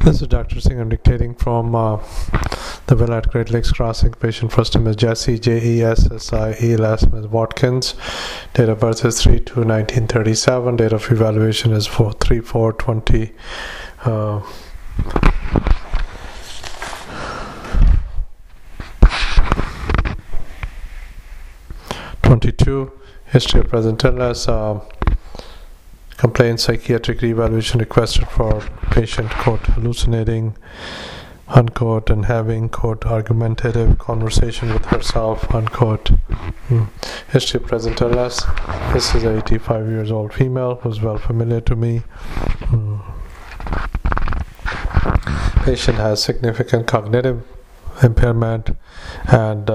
This is Dr. Singh. I'm dictating from the Villa at Great Lakes Crossing. Patient first name is Jessie, Jessie, last name is Watkins. Date of birth is 3/2/1937. Date of evaluation is 3/4/20. 22. History of present illness. Complaint psychiatric evaluation requested for patient quote hallucinating unquote and having quote argumentative conversation with herself unquote. History of present illness. This is a 85 years old female who's well familiar to me. Patient has significant cognitive impairment and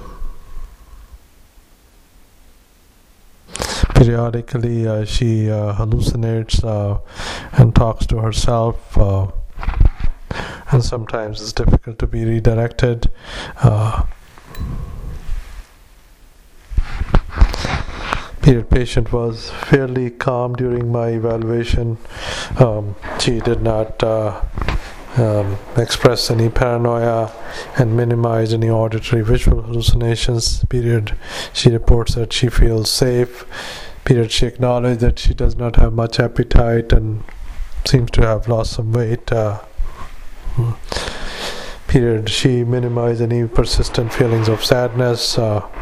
periodically she hallucinates and talks to herself, and sometimes it's difficult to be redirected. Patient was fairly calm during my evaluation. She did not express any paranoia and minimize any auditory visual hallucinations. She reports that she feels safe. She acknowledged that she does not have much appetite and seems to have lost some weight. She minimized any persistent feelings of sadness.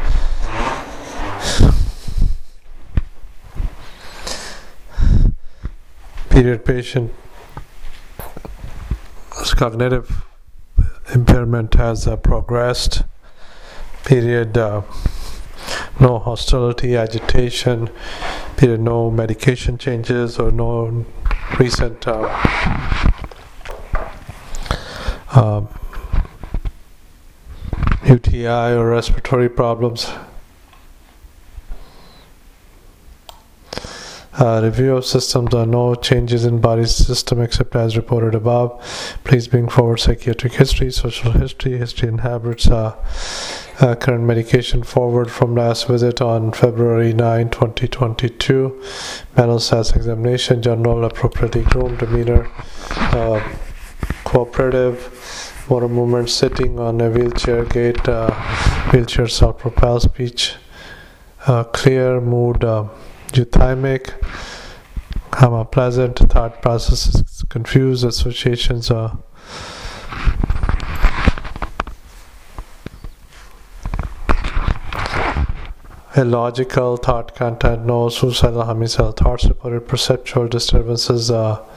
Patient's cognitive impairment has progressed. No hostility, agitation. No medication changes or no recent UTI or respiratory problems. Review of systems. Are no changes in body system except as reported above. Please bring forward psychiatric history, social history, history and habits. Current medication forward from last visit on February 9, 2022. Mental status examination. General appropriately groomed, demeanor cooperative, motor movement, sitting on a wheelchair, gait, wheelchair self-propelled, speech clear, mood euthymic, pleasant, thought processes confused, associations illogical, thought content, no suicidal, homicidal thoughts reported, perceptual disturbances,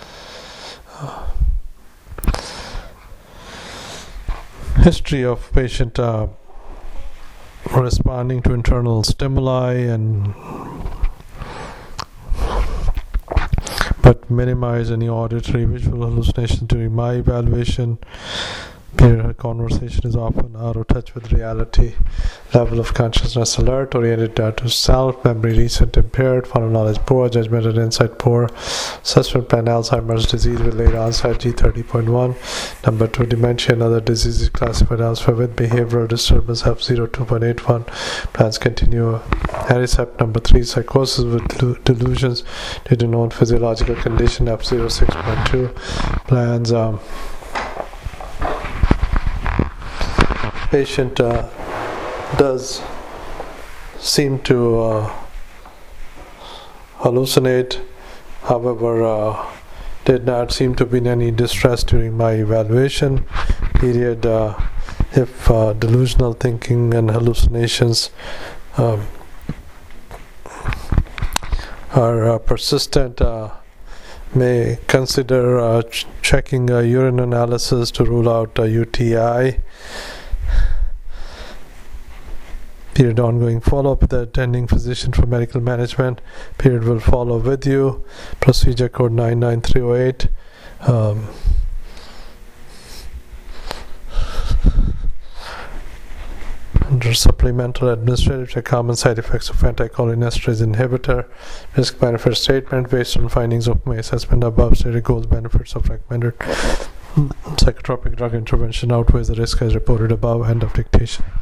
history of patient responding to internal stimuli and but minimize any auditory visual hallucinations during my evaluation. Her conversation is often out of touch with reality. Level of consciousness alert, oriented to self, memory recent impaired, final knowledge poor, judgment and insight poor. Assessment plan Alzheimer's disease with late onset G30.1. Number 2, dementia and other diseases classified elsewhere with behavioral disturbance F0 2.81. Plans continue. Aricept. Number 3, psychosis with delusions due to known physiological condition F0 6.2. Plans. Patient does seem to hallucinate, however did not seem to be in any distress during my evaluation. If delusional thinking and hallucinations are persistent, may consider checking urine analysis to rule out UTI. Ongoing follow-up with the attending physician for medical management. Will follow with you. Procedure code 99308. Under supplemental administrative common side effects of anticholinesterase inhibitor. Risk benefit statement based on findings of my assessment above stated goals benefits of recommended psychotropic drug intervention outweighs the risk as reported above. End of dictation.